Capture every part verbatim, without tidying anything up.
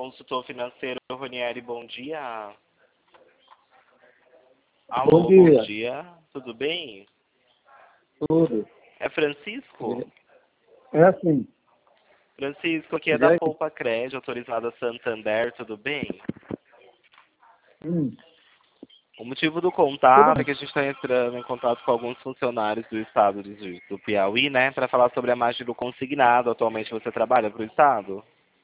Consultor financeiro Ronieri, bom dia. Bom Alô, dia. bom dia. Tudo bem? Tudo. É Francisco? É assim. Francisco, aqui é E da aí? Poupa Crédito, autorizada Santander, tudo bem? Hum, O motivo do tudo contato é bem. que a gente está entrando em contato com alguns funcionários do estado de- do Piauí, né, para falar sobre a margem do consignado. Atualmente você trabalha para o estado?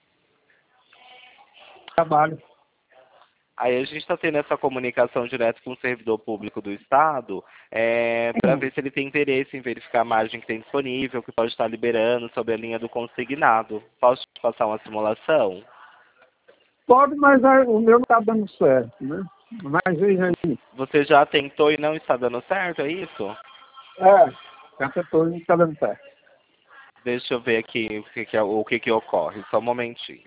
Trabalho. Aí a gente está tendo essa comunicação direto com o servidor público do Estado é, para Hum, ver se ele tem interesse em verificar a margem que tem disponível, que pode estar liberando sobre a linha do consignado. Posso te passar uma simulação? Pode, mas aí o meu não está dando certo, né? Mas veja aí. Você já tentou e não está dando certo, é isso? É, já tentou e não está dando certo. Deixa eu ver aqui o que, que, é- o que, que ocorre, só um momentinho.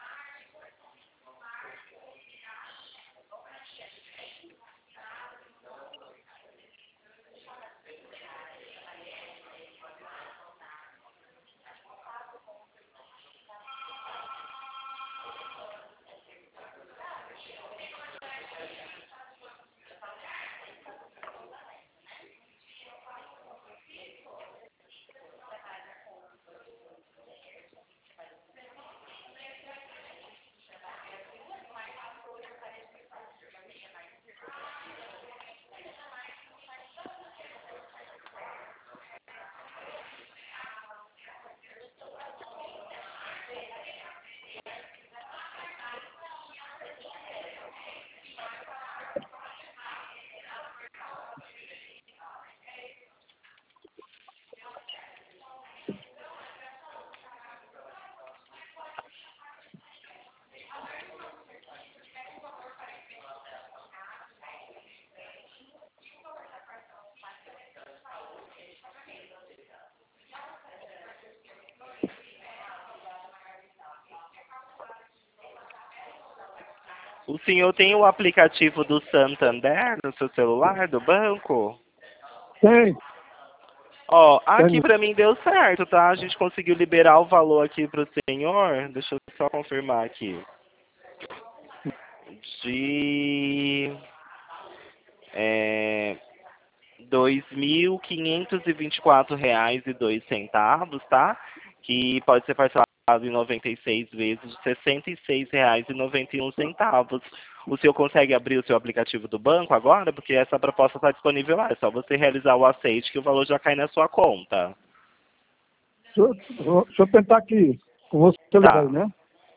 O senhor tem o aplicativo do Santander no seu celular, do banco? Tem, Ó, aqui tem. pra mim deu certo, tá? A gente conseguiu liberar o valor aqui pro senhor. Deixa eu só confirmar aqui. De é, dois mil quinhentos e vinte e quatro reais e dois centavos, tá? Que pode ser parcelado em noventa e seis vezes de sessenta e seis reais e noventa e um centavos. O senhor consegue abrir o seu aplicativo do banco agora? Porque essa proposta está disponível lá. É só você realizar o aceite que o valor já cai na sua conta. Deixa eu, vou- deixa eu tentar aqui com você aí, Tá. né?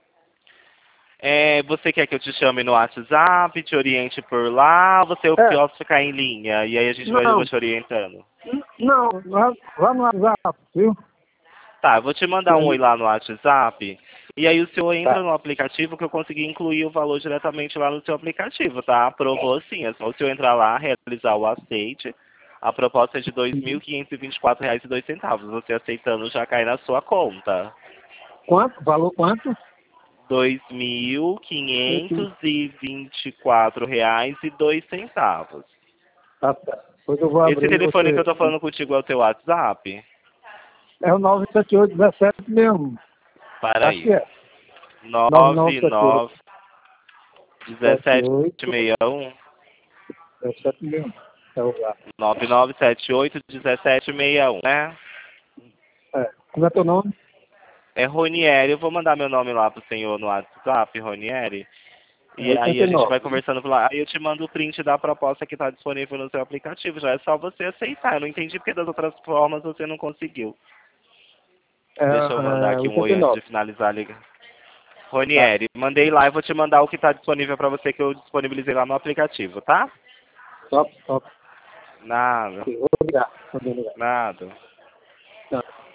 É, você quer que eu te chame no WhatsApp, te oriente por lá, ou você eu É, posso ficar em linha e aí a gente vai, eu vou não, te orientando? não, lá, lá no WhatsApp, viu? Tá, eu vou te mandar um oi lá no WhatsApp e aí o senhor entra Tá. no aplicativo que eu consegui incluir o valor diretamente lá no seu aplicativo, tá? Aprovou sim, é só o senhor entrar lá, realizar o aceite. A proposta é de dois mil quinhentos e vinte e quatro reais e dois centavos. Você aceitando já cai na sua conta. Quanto? Valor quanto? Dois mil Esse- quinhentos e vinte e quatro reais e dois centavos. Tá certo. Depois eu vou Esse abrir telefone que eu você. tô falando contigo é o teu WhatsApp? É o nove sete oito um sete seis um. Para Acho que aí. é. nove nove nove sete oito nove sete dezessete oito sessenta e um sete sete um. É o lugar. nove nove sete oito um sete seis um, né? É. Como é teu nome? É Ronieri. Eu vou mandar meu nome lá pro senhor no WhatsApp, Ronieri. É E aí a gente vai oitenta e nove. conversando por lá. Aí eu te mando o print da proposta que está disponível no seu aplicativo. Já é só você aceitar. Eu não entendi porque das outras formas você não conseguiu. É, Deixa eu mandar é aqui um oi antes de oitenta e nove. finalizar a liga. Tá. Ronieri, mandei lá e vou te mandar o que está disponível para você que eu disponibilizei lá no aplicativo, tá? Top, top. Nada, Vou ligar. Vou ligar. nada. Tá.